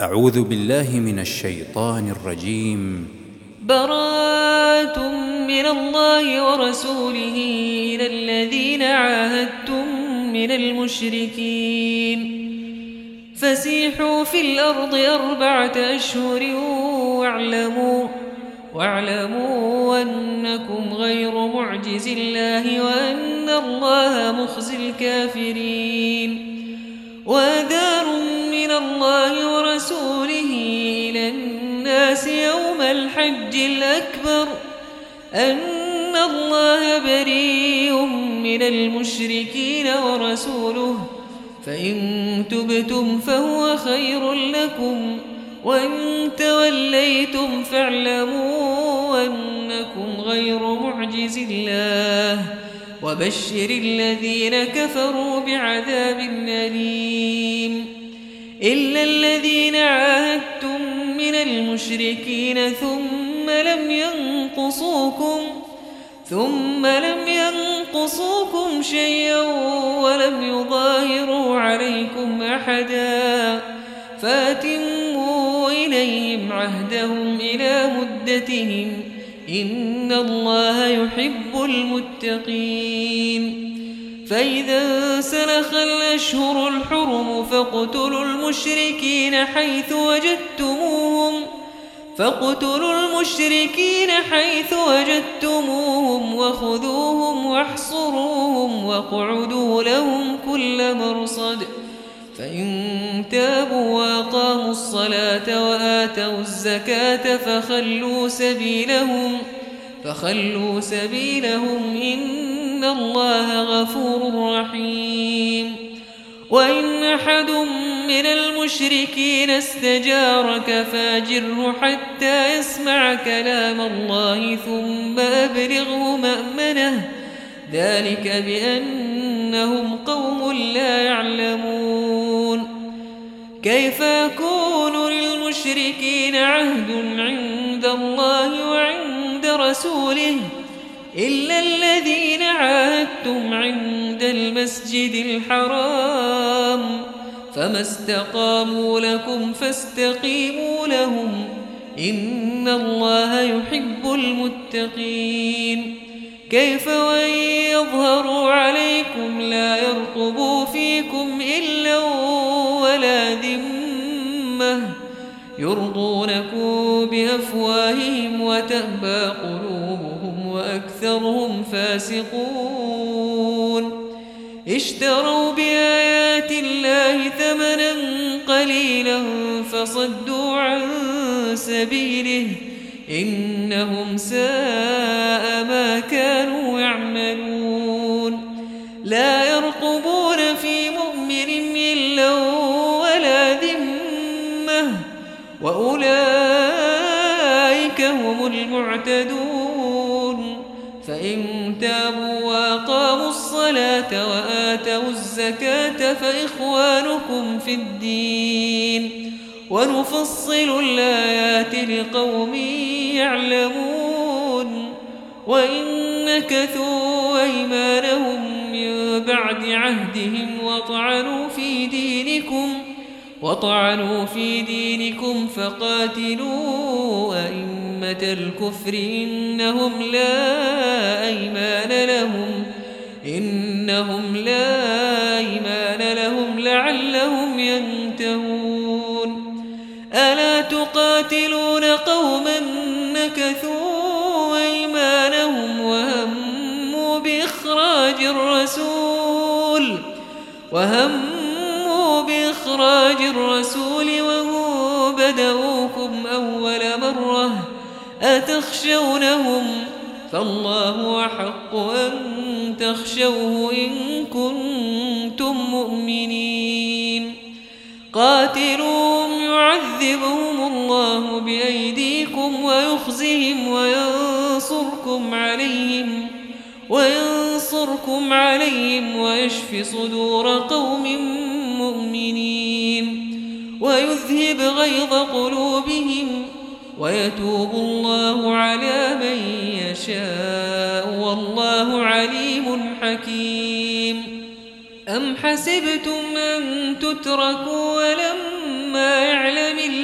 أعوذ بالله من الشيطان الرجيم. براءة من الله ورسوله إلى الذين عاهدتم من المشركين فسيحوا في الأرض 4 أشهر واعلموا أنكم غير معجز الله وأن الله مخزي الكافرين. وأنذار من الله ورسوله إلى الناس يوم الحج الأكبر أن الله بريء من المشركين ورسوله فإن تبتم فهو خير لكم وإن توليتم فاعلموا أنكم غير معجز الله وبشر الذين كفروا بعذاب أليم. إلا الذين عاهدتم من المشركين ثم لم ينقصوكم شيئا ولم يظاهروا عليكم أحدا فأتموا إليهم عهدهم إلى مدتهم إن الله يحب المتقين. فإذا سلخ الأشهر الحرم فاقتلوا المشركين حيث وجدتموهم وخذوهم واحصروهم واقعدوا لهم كل مرصد. فإن تابوا وأقاموا الصلاة وآتوا الزكاة فخلوا سبيلهم إن الله غفور رحيم. وإن أحد من المشركين استجارك فاجره حتى يسمع كلام الله ثم أبلغه مأمنه ذلك بأنهم قوم لا يعلمون. كيف يكون للمشركين عهد عند الله وعند رسوله إلا الذين عاهدتم عند المسجد الحرام فما استقاموا لكم فاستقيموا لهم إن الله يحب المتقين. كيف وإن يظهروا عليكم لا يرقبوا فيكم إلا ولا ذمة يرضونكم بأفواههم وتأبى قلوبهم وأكثرهم فاسقون. اشتروا بآيات الله ثمنا قليلا فصدوا عن سبيله إنهم ساء ما كانوا يعملون. لا يرقبون في مؤمن إلا ولا ذمة وأولئك هم المعتدون. فإن تابوا وأقاموا الصلاة وآتوا الزكاة فإخوانكم في الدين ونفصل الآيات لقوم يعلمون. وإن نكثوا أيمانهم من بعد عهدهم وطعنوا في دينكم فقاتلوا أئمة الكفر إنهم لا أيمان لهم لعلهم ينتهون. ألا تقاتلون قوما نكثوا أيمانهم وهموا بإخراج الرسول وهم بدؤوكم أول مرة أتخشونهم فالله أحق أن تخشوه إن كنتم مؤمنين. قاتلوهم يعذبهم الله بأيديكم ويخزهم وينصركم عليهم ويشف صدور قوم مؤمنين ويذهب غيظ قلوبهم ويتوب الله على من يشاء والله عليم حكيم. أم حسبتم أن تتركوا ولما يعلم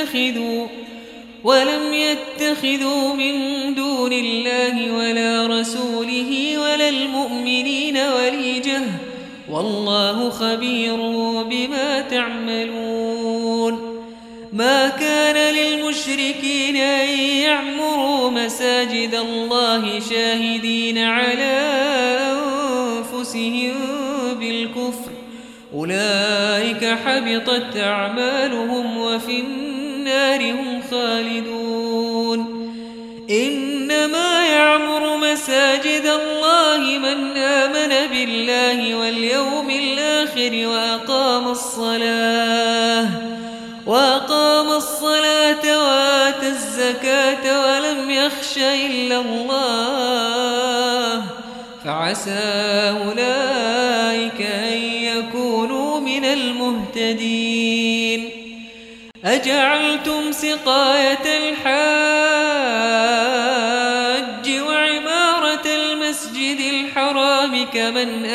يتخذوا من دون الله ولا رسوله ولا المؤمنين وليجة والله خبير بما تعملون ما كان للمشركين أن يعمروا مساجد الله شاهدين على أنفسهم بالكفر أولئك حبطت أعمالهم وفي النار هم خالدون إنما يعمر مساجد الله من آمن بالله واليوم الآخر وأقام الصلاة وآتى الزكاة ولم يخش إلا الله فعسى أولئك أن يكونوا من المهتدين أجعلتم سقاية الحاج وعمارة المسجد الحرام كمن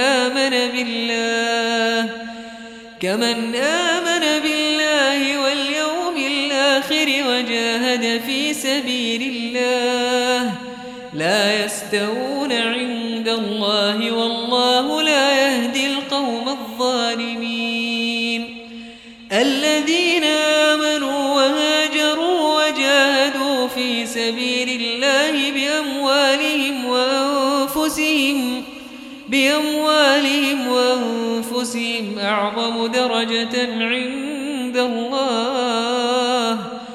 آمن بالله واليوم الآخر وجاهد في سبيل الله لا يستوون عند الله والله لا يهدي القوم الظالمين الذين آمنوا وهاجروا وجاهدوا في سبيل الله بأموالهم وأنفسهم أعظم درجة عند الله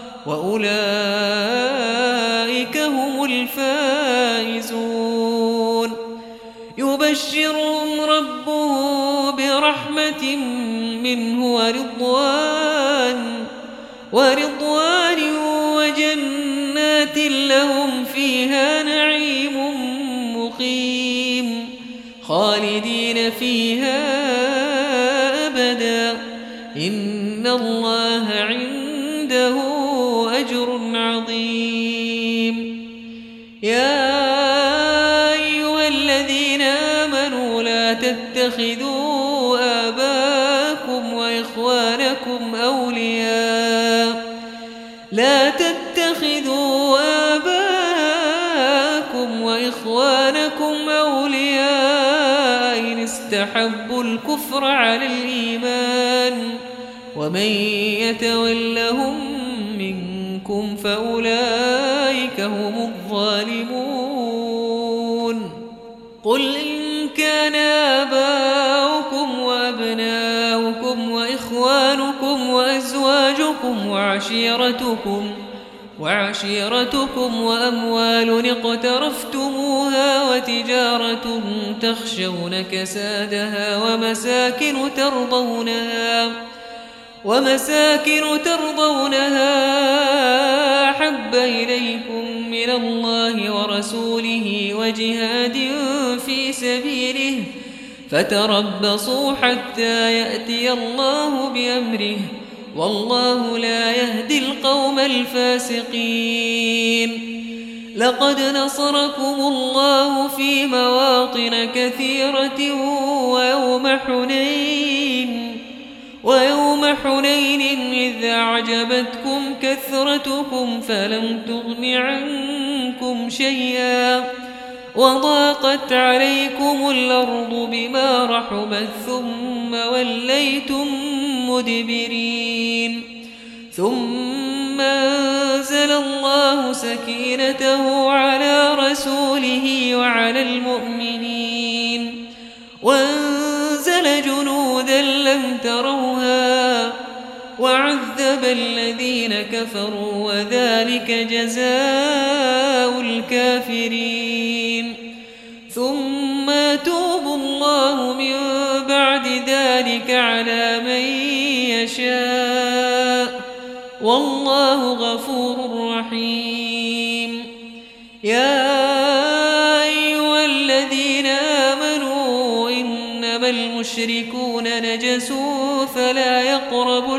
وأولئك هم الفائزون يبشرهم ربهم برحمة منه ورضوان وجنات لهم فيها نعيم مقيم خالدين فيها أبدا إن الله عنده أجر عظيم يا أيها الذين آمنوا لا تتخذوا آباءكم وإخوانكم أولياء إن استحبوا الكفر على الإيمان ومن يتولهم منكم فأولئك هم الظالمون قل إن كان آباؤكم وأبناؤكم وإخوانكم وأزواجكم وعشيرتكم وأموال اقترفتموها وتجارة تخشون كسادها ومساكن ترضونها أحب إليكم من الله ورسوله وجهاد في سبيله فتربصوا حتى يأتي الله بأمره والله لا يهدي القوم الفاسقين لقد نصركم الله في مواطن كثيرة ويوم حنين إذ أعجبتكم كثرتكم فلم تغن عنكم شيئا وضاقت عليكم الأرض بما رحبت ثم وليتم مدبرين ثم أنزل الله سكينته على رسوله وعلى المؤمنين وأنزل جنودا لم تروها وعذب الذين كفروا وذلك جزاء الكافرين ثم يتوب الله من بعد ذلك على من يشاء والله غفور رحيم يا أيها الذين آمنوا إنما المشركون نجس فلا يقربوا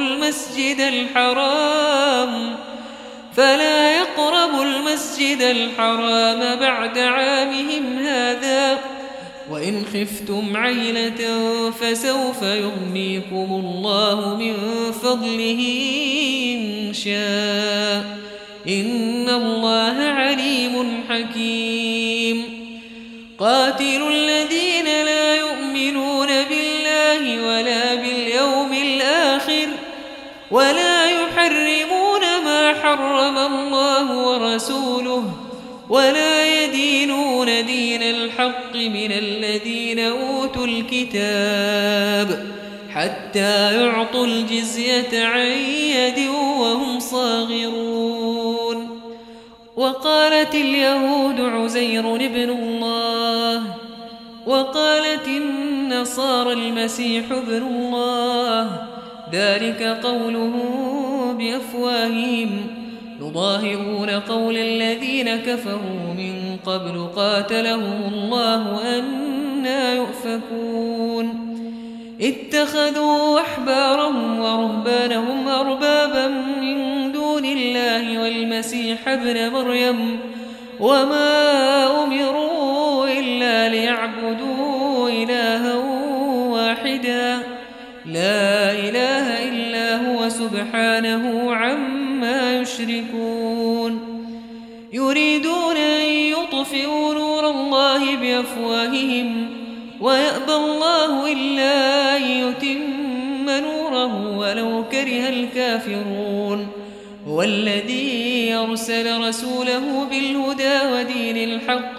المسجد الحرام بعد عامهم هذا وإن خفتم عيلة فسوف يغنيكم الله من فضله إن شاء إن الله عليم حكيم قاتلوا الذين لا يؤمنون بالله ولا باليوم الآخر ولا يحرمون ما حرم الله ورسوله ولا يدينون دين الحق من الذين أوتوا الكتاب حتى يعطوا الجزية عن يد وهم صاغرون وقالت اليهود عزير ابن الله وقالت النصارى المسيح ابن الله ذلك قولهم بأفواههم يضاهئون قول الذين كفروا من قبل قاتلهم الله أنى يؤفكون اتخذوا أحبارهم ورهبانهم أربابا من دون الله والمسيح ابن مريم وما أمروا إلا ليعبدوا إلها واحدا لا إله إلا هو سبحانه عما يشركون يريدون أن يطفئوا نور الله بأفواههم ويأبى الله إلا أن يتم نوره ولو كره الكافرون هو الذي أرسل رسوله بالهدى ودين الحق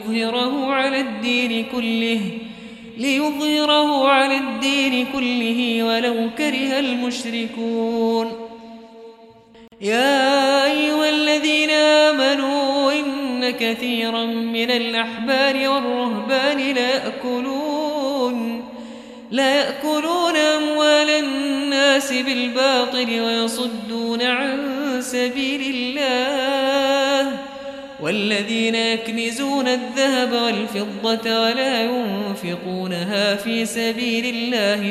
ليظهره على الدين كله ولو كره المشركون يا أيها الذين آمنوا إن كثيرا من الأحبار والرهبان لا يأكلون أموال الناس بالباطل ويصدون عن سبيل الله والذين يكنزون الذهب والفضة ولا ينفقونها في سبيل الله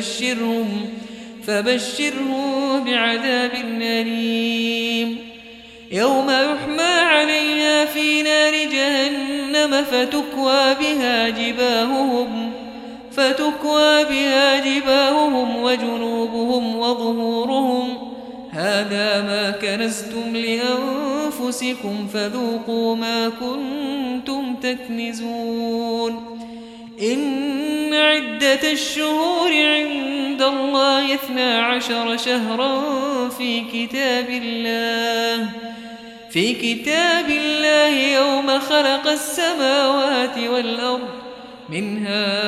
فبشرهم بعذاب أليم يوم يحمى عليها في نار جهنم فتكوى بها جباههم وجنوبهم وظهورهم هذا ما كنزتم لأنفسكم فذوقوا ما كنتم تكنزون إن عدة الشهور عند الله 12 شهرا في كتاب الله يوم خلق السماوات والأرض منها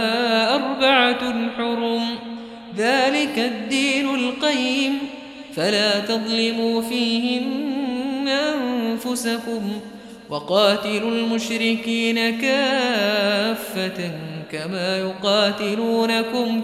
4 حرم ذلك الدين القيم فلا تظلموا فيهن أنفسكم وقاتلوا المشركين كافة كما يقاتلونكم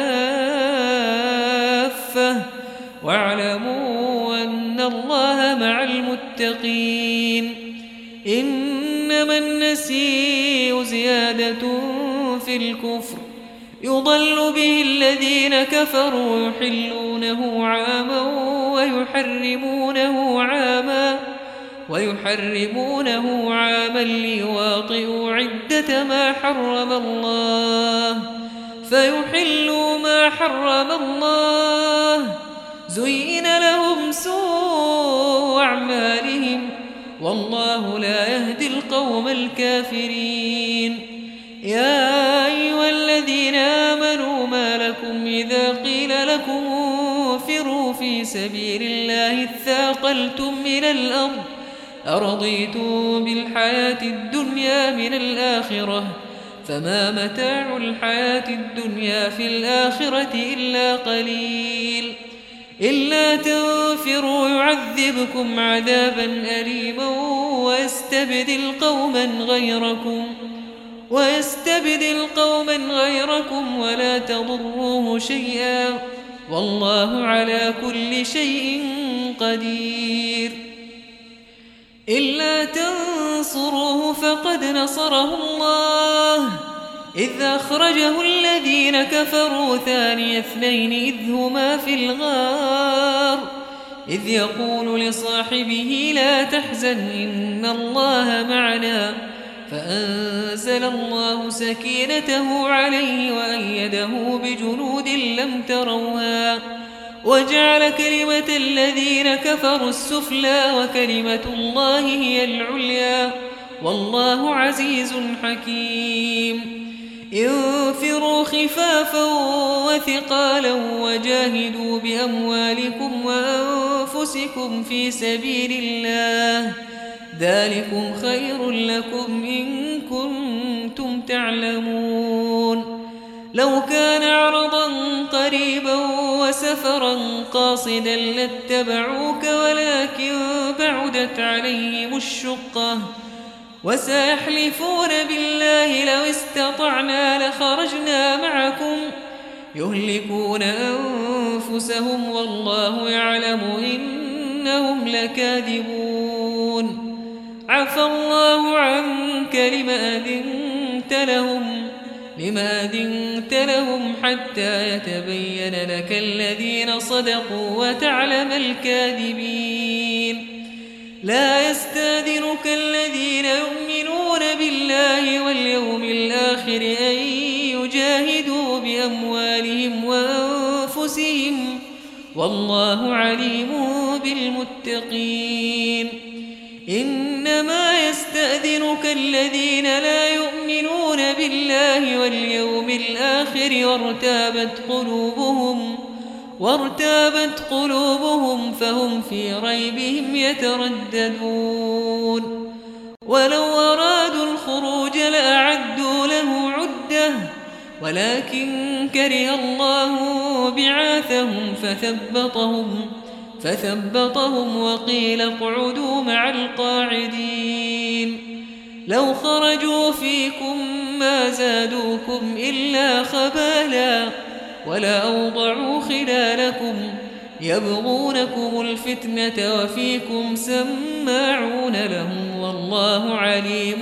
كافة واعلموا أن الله مع المتقين إنما النسيء زيادة في الكفر يضل به الذين كفروا يحلونه عاما ويحرمونه عاما ليواطئوا عدة ما حرم الله فيحلوا ما حرم الله زين لهم سوء أعمالهم والله لا يهدي القوم الكافرين يا أيها الذين آمنوا ما لكم إذا قيل لكم انفروا في سبيل الله اثاقلتم إلى الأرض أرضيتم بالحياة الدنيا من الآخرة فما متاع الحياة الدنيا في الآخرة إلا قليل إلا تنفروا يعذبكم عذابا أليما ويستبدل قوما غيركم ولا تضروه شيئا والله على كل شيء قدير إلا تنصروه فقد نصره الله إذ أخرجه الذين كفروا ثاني اثنين إذ هما في الغار إذ يقول لصاحبه لا تحزن إن الله معنا فأنزل الله سكينته عليه وأيده بجنود لم تروها وجعل كلمة الذين كفروا السفلى وكلمة الله هي العليا والله عزيز حكيم انفروا خفافا وثقالا وجاهدوا بأموالكم وأنفسكم في سبيل الله ذلكم خير لكم إن كنتم تعلمون لو كان عرضا قريبا وسفرا قاصدا لاتبعوك ولكن بعدت عليهم الشقة وسيحلفون بالله لو استطعنا لخرجنا معكم يهلكون أنفسهم والله يعلم إنهم لكاذبون عفى الله عنك لما أذنت لهم حتى يتبين لك الذين صدقوا وتعلم الكاذبين لا يستأذنك الذين يؤمنون بالله واليوم الآخر أن يجاهدوا بأموالهم وأنفسهم والله عليم بالمتقين إنما يستأذنك الذين لا يؤمنون بالله واليوم الآخر وارتابت قلوبهم فهم في ريبهم يترددون ولو أرادوا الخروج لأعدوا له عدة ولكن كره الله بعاثهم فثبطهم وقيل اقعدوا مع القاعدين لو خرجوا فيكم ما زادوكم إلا خبالا ولا أوضعوا خلالكم يبغونكم الفتنة وفيكم سماعون لهم والله عليم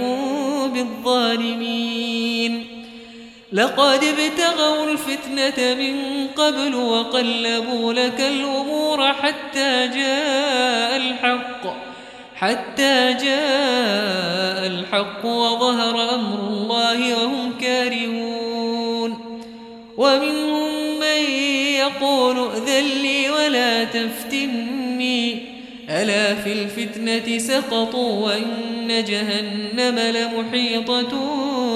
بالظالمين لقد ابتغوا الفتنة من قبل وقلبوا لك الأمور حتى جاء الحق وظهر أمر الله وهم كارهون ومنهم من يقول ائذن لي ولا تفتني ألا في الفتنة سقطوا وإن جهنم لمحيطة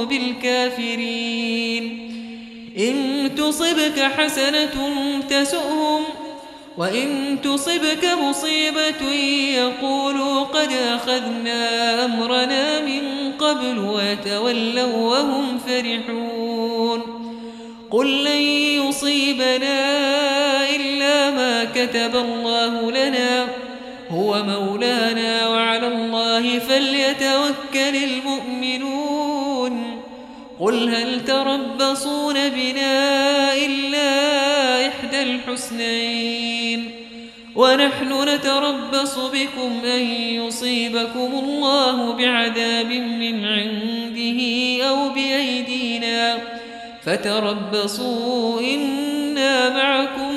بالكافرين إن تصبك حسنة تسؤهم وإن تصبك مصيبة يقولوا قد أخذنا أمرنا من قبل ويتولوا وهم فرحون قل لن يصيبنا إلا ما كتب الله لنا هو مولانا وعلى الله فليتوكل المؤمنون قل هل تربصون بنا إلا إحدى الحسنين ونحن نتربص بكم أن يصيبكم الله بعذاب من عنده أو بأيدينا فتربصوا إنا معكم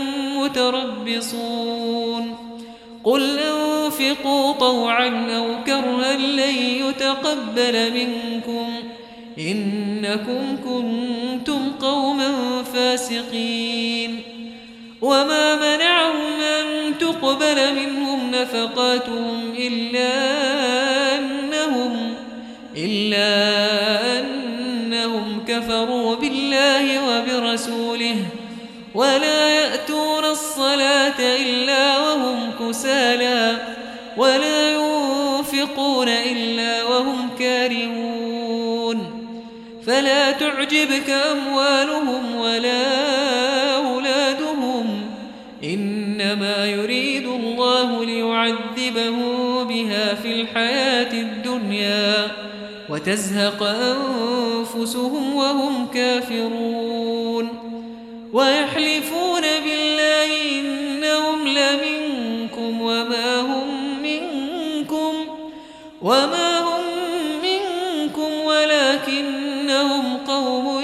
متربصون قل أنفقوا طوعا أو كرها لن يتقبل منكم إنكم كنتم قوما فاسقين وما منعهم أن تقبل منهم نفقاتهم إلا أنهم كفروا بالله وبرسوله ولا يأتون الصلاة إلا وهم كسالى ولا ينفقون إلا وهم كارهون فلا تعجبك أموالهم ولا أولادهم إنما يريد الله ليعذبهم بها في الحياة الدنيا وتزهق أنفسهم وهم كافرون ويحلفون بالله إنهم لمنكم وما هم منكم ولكنهم قوم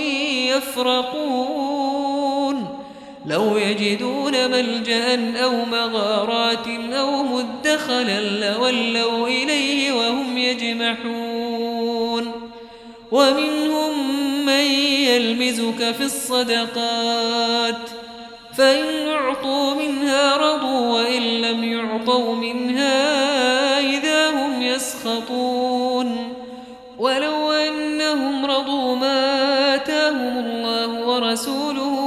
يفرقون لو يجدون ملجأ أو مغارات أو مدخلا لولوا إليه وهم يجمحون ومنهم من يلمزك في الصدقات فإن أعطوا منها رضوا وإن لم يعطوا منها إذا هم يسخطون ولو أنهم رضوا ما آتاهم الله ورسوله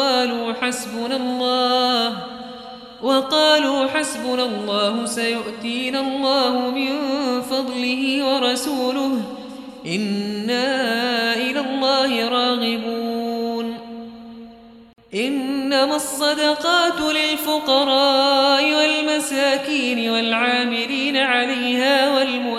وقالوا حسبنا الله سيؤتينا الله من فضله ورسوله إنا إلى الله راغبون إنما الصدقات للفقراء والمساكين والعاملين عليها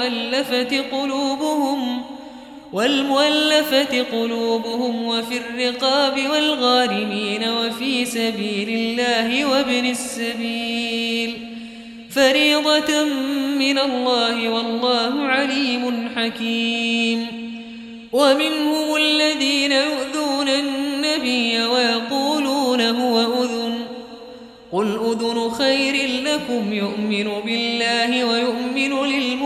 والمؤلفة قلوبهم وفي الرقاب والغارمين وفي سبيل الله وابن السبيل فريضة من الله والله عليم حكيم ومنهم الذين يؤذون النبي ويقولون هو أذن قل أذن خير لكم يؤمن بالله ويؤمن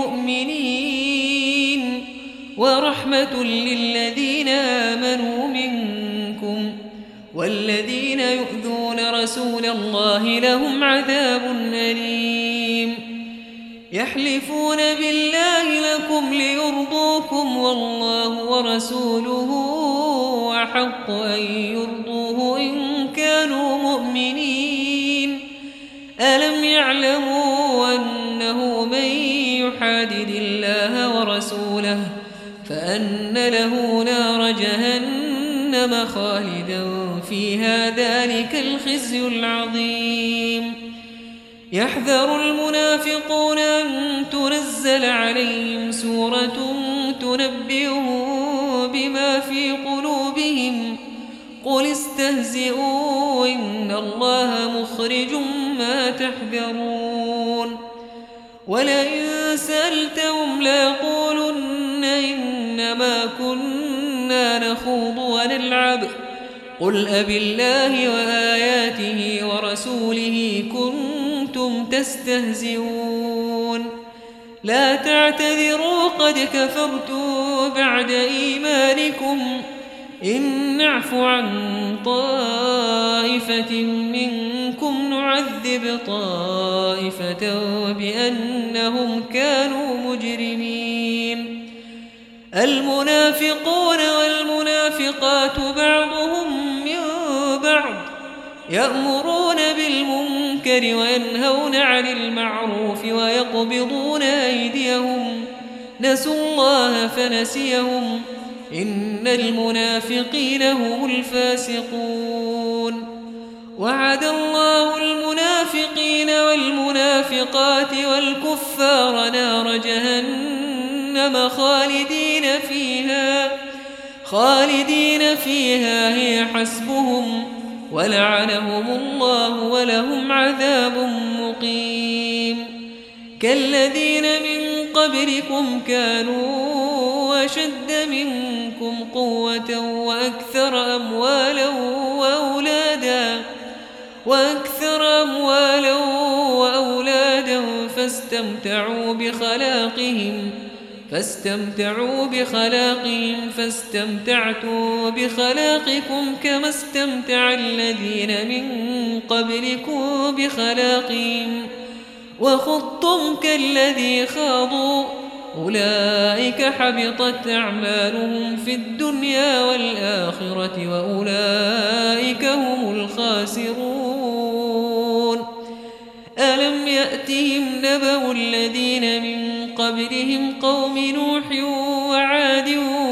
للمؤمنين ورحمة للذين آمنوا منكم والذين يؤذون رسول الله لهم عذاب أليم يحلفون بالله لكم ليرضوكم والله ورسوله أحق أن يرضوه إن كانوا مؤمنين ألم يعلموا أنه من يحادد الله ورسوله فأن له نار جهنم خالدا فيها ذلك الخزي العظيم يحذر المنافقون أن تنزل عليهم سورة تنبئهم بما في قلوبهم قل استهزئوا إن الله مخرج ما تحذرون ولئن سألتهم ليقولن إنما كنا نخوض ونلعب قل أبالله وآياته ورسوله كنتم تستهزئون لا تعتذروا قد كفرتم بعد إيمانكم إن نعف عن طائفة منكم نعذب طائفة بأنهم كانوا مجرمين المنافقون والمنافقات بعضهم من بعض يأمرون بالمنكر وينهون عن المعروف ويقبضون أيديهم نسوا الله فنسيهم إن المنافقين هم الفاسقون وعد الله المنافقين والمنافقات والكفار نار جهنم خالدين فيها هي حسبهم ولعنهم الله ولهم عذاب مقيم كالذين من قبلكم كانوا أشد منكم قوة وأكثر أموالا وأولادا فاستمتعوا بخلاقهم فاستمتعتم بخلاقكم كما استمتع الذين من قبلكم بخلاقهم وخضتم كالذي خاضوا أولئك حبطت أعمالهم في الدنيا والآخرة وأولئك هم الخاسرون ألم يأتهم نبأ الذين من قبلهم قوم نوح وعاد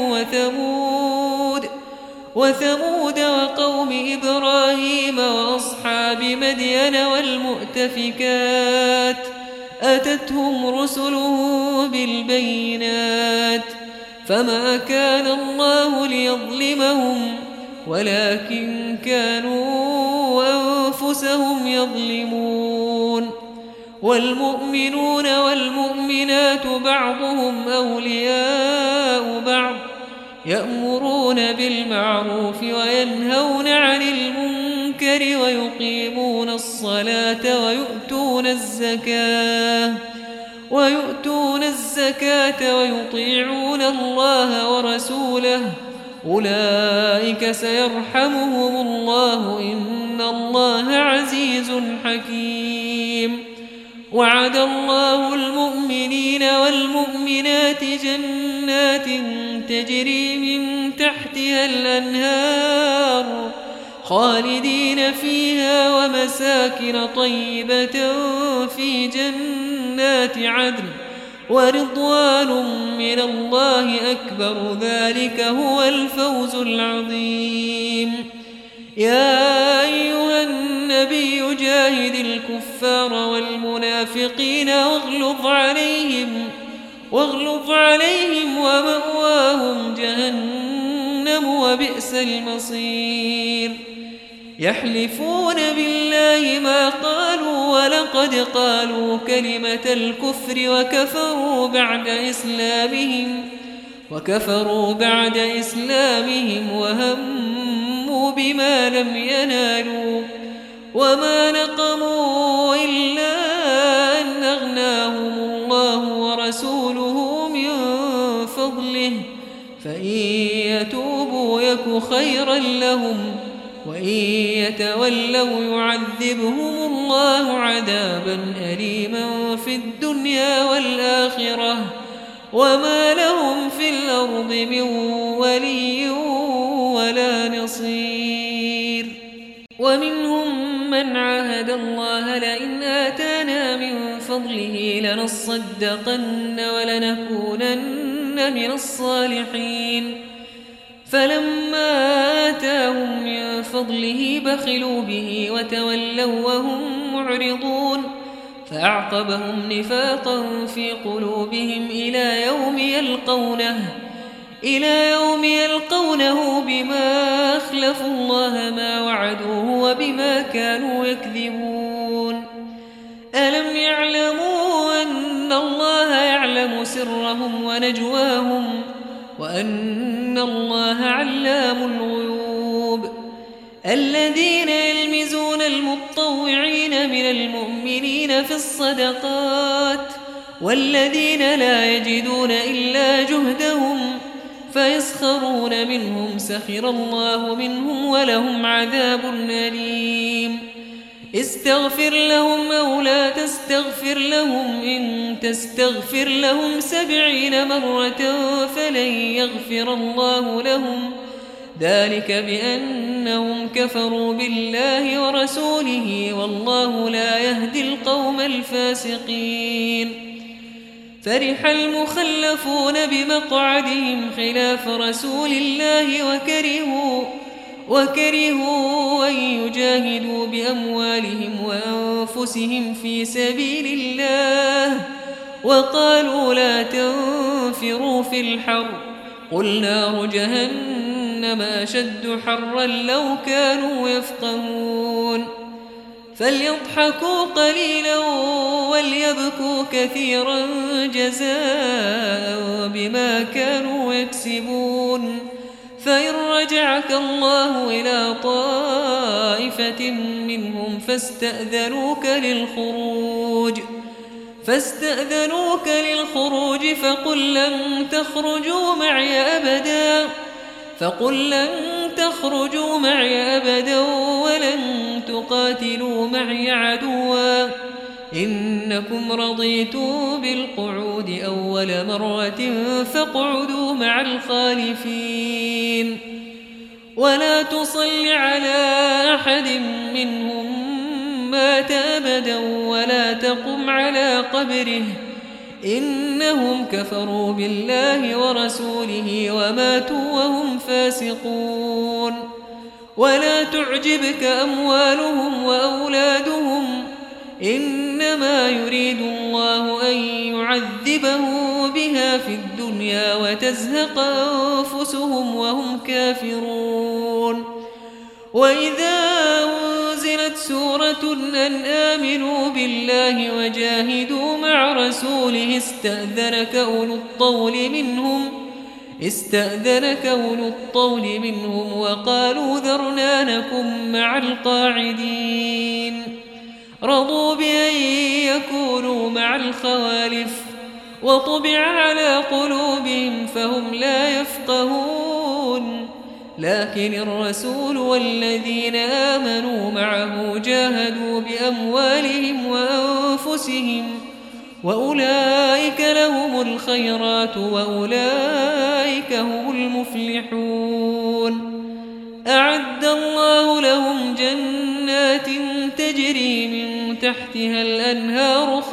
وثمود وقوم إبراهيم وأصحاب مدين والمؤتفكات أتتهم رسلهم بالبينات فما كان الله ليظلمهم ولكن كانوا أنفسهم يظلمون والمؤمنون والمؤمنات بعضهم أولياء بعض يأمرون بالمعروف وينهون عن المنكر ويقيمون الصلاة ويؤتون الزكاة ويؤتون الزكاة ويطيعون الله ورسوله أولئك سيرحمهم الله إن الله عزيز حكيم. وعد الله المؤمنين والمؤمنات جنات تجري من تحتها الأنهار خالدين فيها ومساكن طيبة في جنات عدن ورضوان من الله أكبر ذلك هو الفوز العظيم. يا أيها النبي جاهد الكفار والمنافقين واغلظ عليهم ومأواهم جهنم وبئس المصير. يحلفون بالله ما قالوا ولقد قالوا كلمة الكفر وكفروا بعد إسلامهم وهموا بما لم ينالوا وما نقموا إلا أن أغناهم الله ورسوله من فضله فإن يتوبوا يك خيرا لهم وإن يتولوا يعذبهم الله عذابا أليما في الدنيا والآخرة وما لهم في الأرض من ولي ولا نصير. ومنهم من عاهد الله لئن آتانا من فضله لنصدقن ولنكونن من الصالحين فلما آتاهم من فضله بخلوا به وتولوا وهم معرضون فأعقبهم نفاقا في قلوبهم إلى يوم يلقونه بما أخلفوا الله ما وعدوه وبما كانوا يكذبون. ألم يعلموا أن الله يعلم سرهم ونجواهم وأن الله علام الغيوب. الذين يلمزون المطوعين من المؤمنين في الصدقات والذين لا يجدون إلا جهدهم فيسخرون منهم سخر الله منهم ولهم عذاب أليم. استغفر لهم أو لا تستغفر لهم إن تستغفر لهم 70 مرة فلن يغفر الله لهم ذلك بأنهم كفروا بالله ورسوله والله لا يهدي القوم الفاسقين. فرح المخلفون بمقعدهم خلاف رسول الله وكرهوا أن يجاهدوا بأموالهم وأنفسهم في سبيل الله وقالوا لا تنفروا في الحر قل نار جهنم أشد حرا لو كانوا يفقهون. فليضحكوا قليلا وليبكوا كثيرا جزاء بما كانوا يكسبون. فإن رجعك الله إلى طائفة منهم فاستأذنوك للخروج فقل لن تخرجوا معي أبدا ولن تقاتلوا معي عدوا إنكم رضيتم بالقعود أول مرة فاقعدوا مع الخالفين. ولا تصل على أحد منهم مات أبدا ولا تقم على قبره إنهم كفروا بالله ورسوله وماتوا وهم فاسقون. ولا تعجبك أموالهم وأولادهم إنما يريد الله أن يعذبهم بها في الدنيا وتزهق أنفسهم وهم كافرون. وإذا أنزلت سورة أن آمنوا بالله وجاهدوا مع رسوله استأذنك أولو الطول منهم وقالوا ذرنا نكن مع القاعدين. رضوا بأن يكونوا مع الخوالف وطبع على قلوبهم فهم لا يفقهون لكن الرسول والذين آمنوا معه جاهدوا بأموالهم وأنفسهم وأولئك لهم الخيرات وأولئك هم المفلحون أعد الله لهم جنات تجري من تحتها الأنهار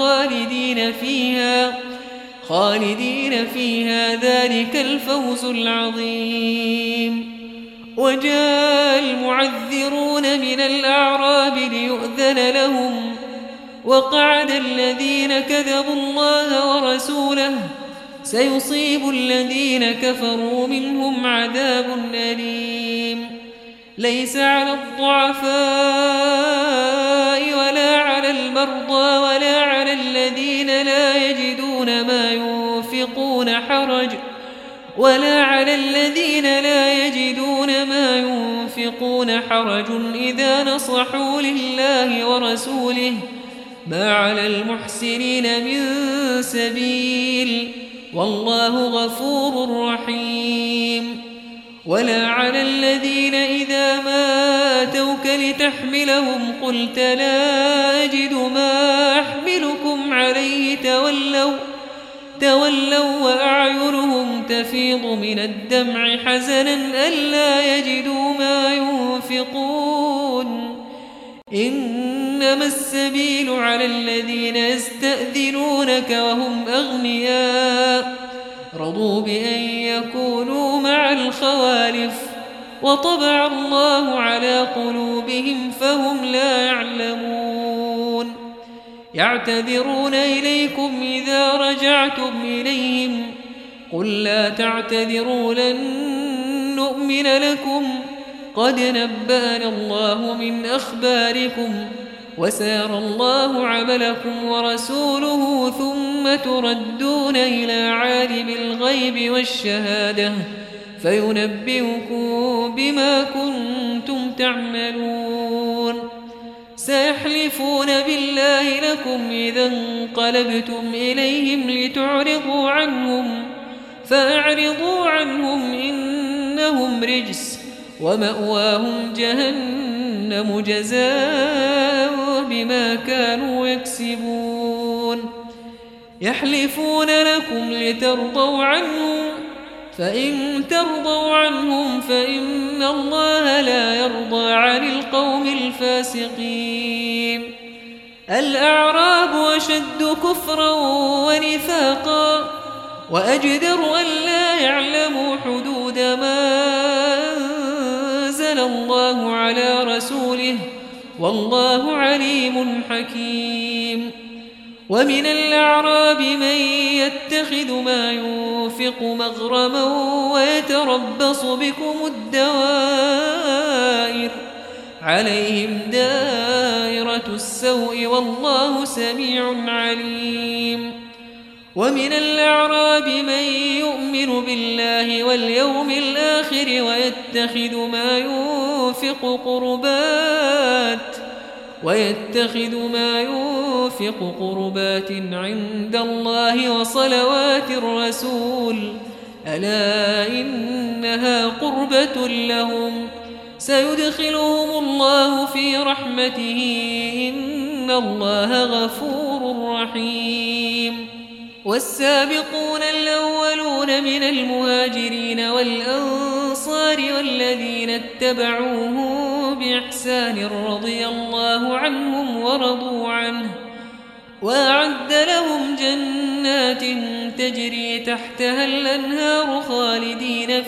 خالدين فيها ذلك الفوز العظيم. وجاء المعذرون من الأعراب ليؤذن لهم وقعد الذين كذبوا الله ورسوله سيصيب الذين كفروا منهم عذاب أليم. ليس على الضعفاء ولا على المرضى ولا على الذين لا يجدون ما ينفقون حرج إذا نصحوا لله ورسوله ما على المحسنين من سبيل والله غفور رحيم. ولا على الذين إذا ما أتوك لتحملهم قلت لا أجد ما أحملكم عليه تولوا وأعينهم تفيض من الدمع حزنا ألا يجدوا ما ينفقون. إنما السبيل على الذين يستأذنونك وهم أغنياء رضوا بأن يكونوا مع الخوالف وطبع الله على قلوبهم فهم لا يعلمون. يعتذرون إليكم إذا رجعتم إليهم قل لا تعتذروا لن نؤمن لكم قد نبأنا الله من أخباركم وسيرى الله عملكم ورسوله ثم تردون إلى عالم الغيب والشهادة فينبئكم بما كنتم تعملون. سيحلفون بالله لكم إذا انقلبتم إليهم لتعرضوا عنهم فأعرضوا عنهم إنهم رجس ومأواهم جهنم جزاء بما كانوا يكسبون. يحلفون لكم لترضوا عنهم فإن ترضوا عنهم فإن الله لا يرضى عن القوم الفاسقين. الأعراب أشد كفرا ونفاقا وأجدر أن لا يعلموا حدود ما أنزل الله على رسوله والله عليم حكيم. ومن الأعراب من يتخذ ما ينفق مغرما ويتربص بكم الدوائر عليهم دائرة السوء والله سميع عليم. ومن الأعراب من يؤمن بالله واليوم الآخر ويتخذ ما ينفق قربات عند الله وصلوات الرسول ألا إنها قربة لهم سيدخلهم الله في رحمته إن الله غفور رحيم. والسابقون الأولون من المهاجرين والأنصار والذين اتبعوهم بإحسان رضي الله عنهم ورضوا عنه وأعد لهم جنات تجري تحتها الأنهار خالدين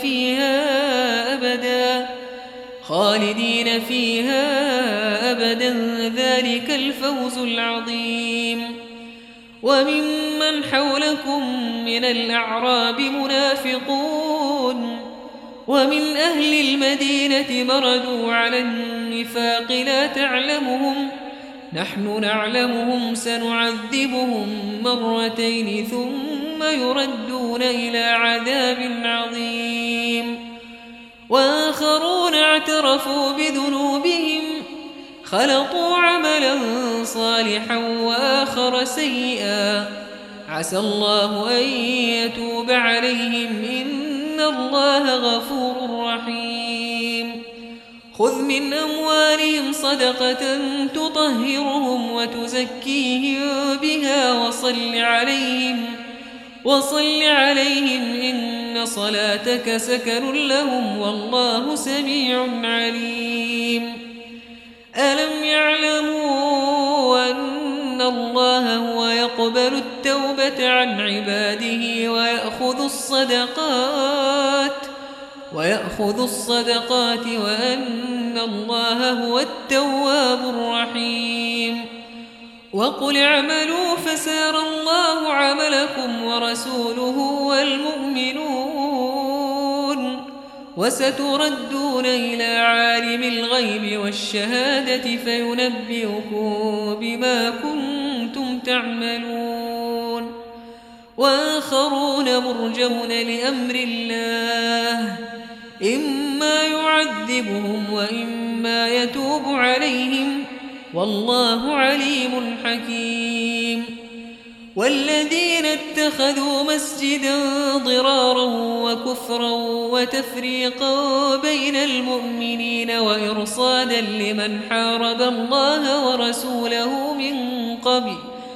فيها أبدا ذلك الفوز العظيم. وممن حولكم من الأعراب منافقون ومن أهل المدينة مردوا على النفاق لا تعلمهم نحن نعلمهم سنعذبهم مرتين ثم يردون إلى عذاب عظيم. وآخرون اعترفوا بذنوبهم خلطوا عملا صالحا وآخر سيئا عسى الله أن يتوب عليهم إن الله غفور رحيم خذ من أموالهم صدقة تطهرهم وتزكيهم بها وصل عليهم إن صلاتك سكن لهم والله سميع عليم ألم يعلموا أن الله هو يقبل التوبة عن عباده ويأخذ الصدقات وأن الله هو التواب الرحيم وقل اعملوا فسيرى الله عملكم ورسوله والمؤمنون وستردون إلى عالم الغيب والشهادة فينبئكم بما كنتم تعملون وآخرون مرجون لأمر الله إما يعذبهم وإما يتوب عليهم والله عليم حكيم والذين اتخذوا مسجدا ضرارا وكفرا وتفريقا بين المؤمنين وإرصادا لمن حارب الله ورسوله من قبل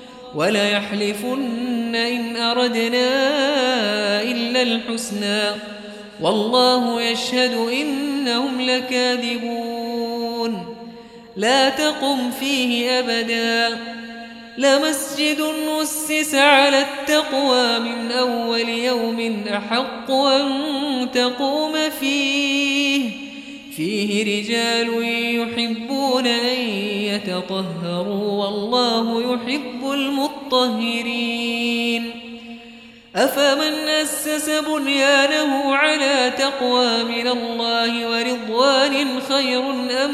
وليحلفن إن أردنا إلا الحسنى والله يشهد إنهم لكاذبون لا تقم فيه أبدا لمسجد أسس على التقوى من أول يوم أحق أن تقوم فيه رجال يحبون أن يتطهروا والله يحب المطهرين أفمن أسس بنيانه على تقوى من الله ورضوان خير أم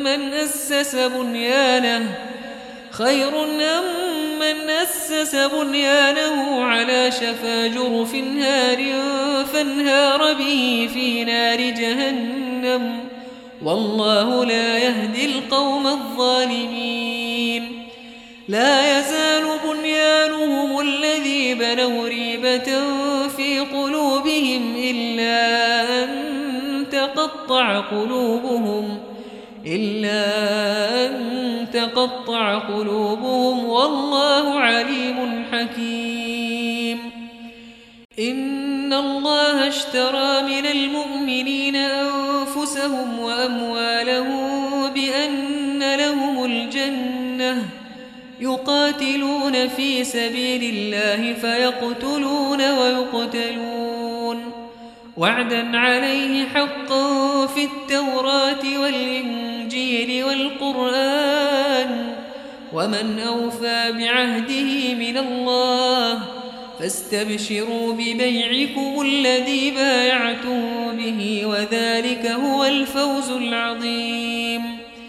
من أسس بنيانه على شفا جرف هار فانهار به في نار جهنم والله لا يهدي القوم الظالمين لا يزال بنيانهم الذي بنوا ريبة في قلوبهم إلا أن تقطع قلوبهم والله عليم حكيم إن الله اشترى من المؤمنين أنفسهم وأموالهم بأن لهم الجنة يقاتلون في سبيل الله فيقتلون ويقتلون وعدا عليه حقا في التوراة والإنجيل والقرآن ومن أوفى بعهده من الله فاستبشروا ببيعكم الذي بايعتم به وذلك هو الفوز العظيم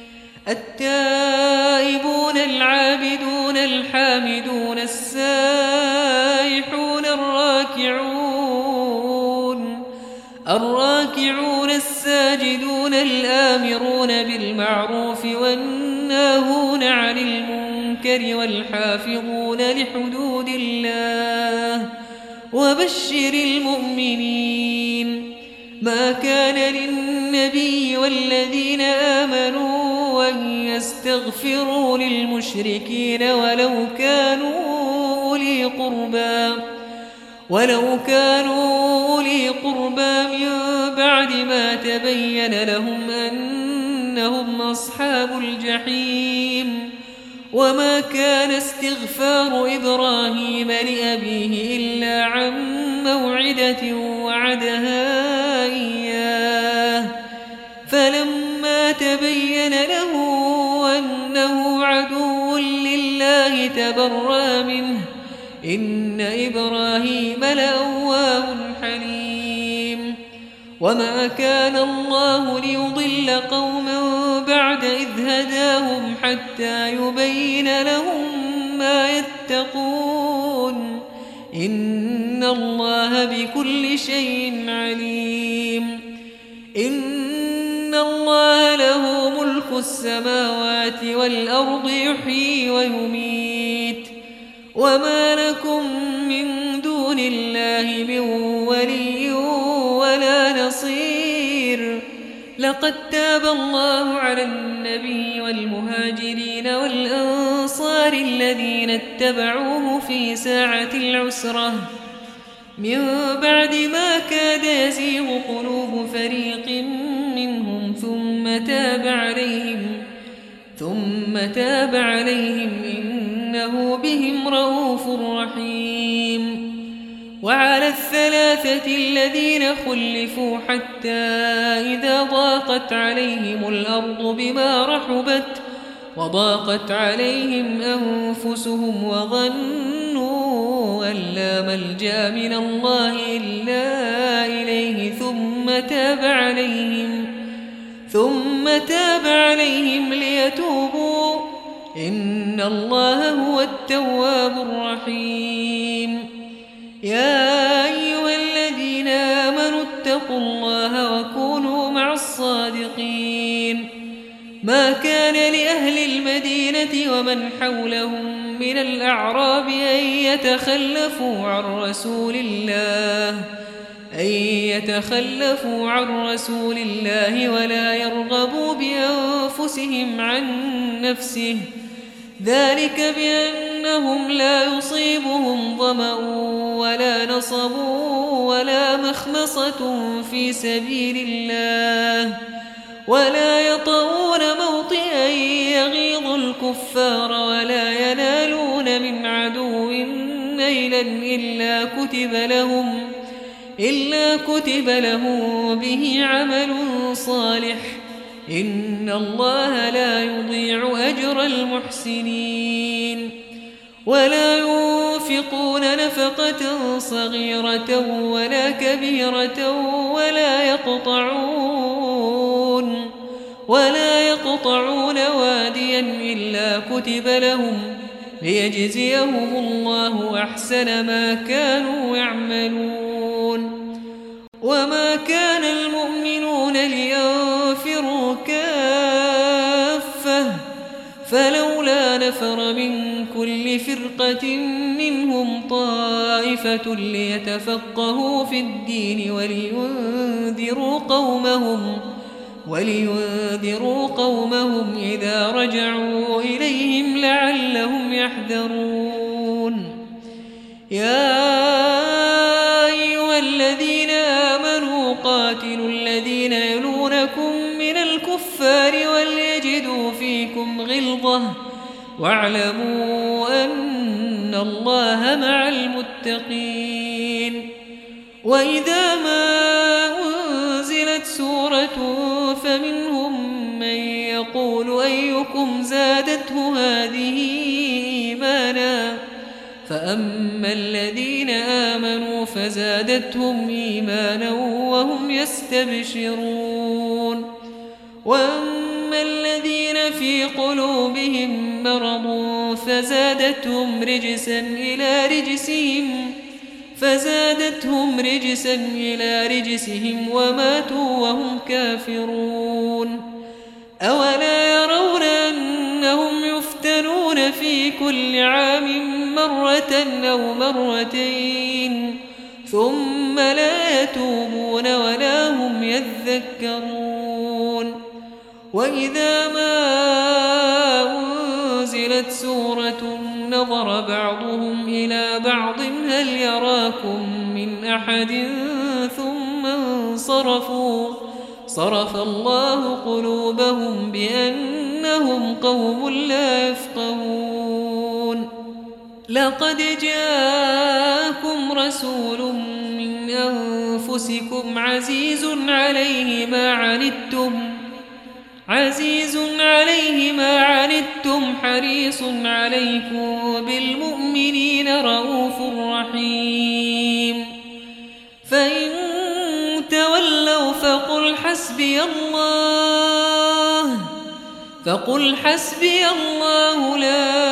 التائبون العابدون الحامدون السائحون الراكعون الساجدون الآمرون بالمعروف والناهون عن المنكر والحافظون لحدود الله وبشر المؤمنين ما كان للنبي والذين آمنوا أن يستغفروا للمشركين ولو كانوا أولي قربى من بعد ما تبين لهم أنهم أصحاب الجحيم وما كان استغفار إبراهيم لأبيه إلا عن موعدة وعدها إياه فلما تبين له أنه عدو لله تبرأ منه إن إبراهيم لأواه حليم وما كان الله ليضل قوما بعد إذ هداهم حتى يبين لهم ما يتقون إن الله بكل شيء عليم إن الله له ملك السماوات والأرض يحيي ويميت وما لكم من الله من ولي ولا نصير. لقد تاب الله على النبي والمهاجرين والأنصار الذين اتبعوه في ساعة العسرة من بعد ما كاد يزيغ قلوب فريق منهم ثم تاب عليهم إنه بهم رؤوف رحيم. وعلى الثلاثة الذين خلفوا حتى إذا ضاقت عليهم الأرض بما رحبت وضاقت عليهم أنفسهم وظنوا أن لا ملجأ من الله إلا إليه ثم تاب عليهم ليتوبوا إن الله هو التواب الرحيم. يا أيها الذين آمنوا اتقوا الله وكونوا مع الصادقين. ما كان لأهل المدينة ومن حولهم من الأعراب أن يتخلفوا عن رسول الله ولا يرغبوا بأنفسهم عن نفسه، ذلك بأنهم لا يصيبهم ظمأ ولا نصب ولا مخمصة في سبيل الله ولا يطؤون موطئا يغيظ الكفار ولا ينالون من عدو نيلا إلا كتب لهم به عمل صالح إن الله لا يضيع أجر المحسنين. ولا ينفقون نفقة صغيرة ولا كبيرة ولا يقطعون واديا إلا كتب لهم ليجزيهم الله أحسن ما كانوا يعملون. وما كان المؤمنون لينفروا كافة فلولا نفر من كل فرقة منهم طائفة ليتفقهوا في الدين ولينذروا قومهم إذا رجعوا إليهم لعلهم يحذرون. يا أيها الذين آمنوا قاتلوا الذين يلونكم من الكفار وليجدوا فيكم غلظة واعلموا أن الله مع المتقين. وإذا ما أنزلت سورة فمنهم من يقول أيكم زادته هذه إيمانا فأما الذين آمنوا فزادتهم إيمانا وهم يستبشرون. وأما الذين في قلوبهم مرض فزادتهم رجسا إلى رجسهم وماتوا وهم كافرون. أولا يرون أنهم يفتنون في كل عام مرة أو مرتين ثم لا يتوبون ولا هم يذكرون. وإذا ما أنزلت سورة نظر بعضهم إلى بعض هل يراكم من أحد ثم انصرفوا صرف الله قلوبهم بأنهم قوم لا يفقهون. لقد جاءكم رسول من أنفسكم عزيز عليه ما عنتم حريص عليكم بالمؤمنين رؤوف رحيم. فإن تولوا فقل حسبي الله لا